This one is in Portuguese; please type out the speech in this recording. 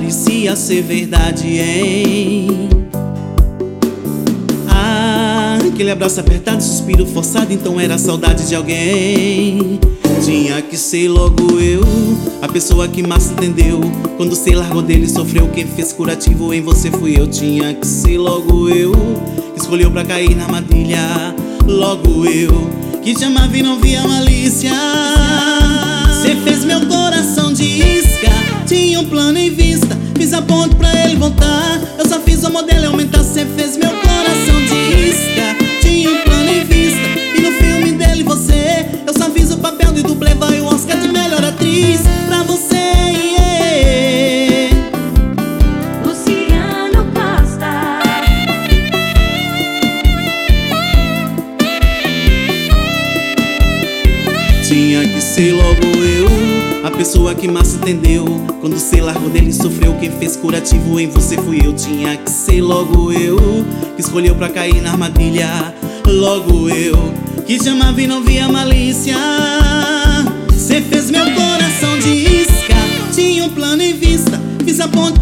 parecia ser verdade, hein? Aquele abraço apertado, suspiro forçado, então era saudade de alguém. Tinha que ser logo eu, a pessoa que mais entendeu. Quando cê largou dele, sofreu. Quem fez curativo em você fui eu. Tinha que ser logo eu, que escolheu pra cair na armadilha. Logo eu, que te amava e não via malícia. Cê fez meu coração de isca, tinha um plano em vista. Fiz a ponte pra ele voltar, eu só fiz o modelo aumentar. Cê fez meu coração de isca, tinha um plano em vista. E no filme dele você, eu só fiz o papel de dublê. Vai o Oscar de melhor atriz pra você, yeah. Luciano Costa. Tinha que ser logo eu, a pessoa que mais entendeu. Quando cê largou dele, sofreu. Quem fez curativo em você fui eu. Tinha que ser logo eu, que escolheu pra cair na armadilha. Logo eu, que te amava e não via malícia. Cê fez meu coração de isca, tinha um plano em vista. Fiz a ponte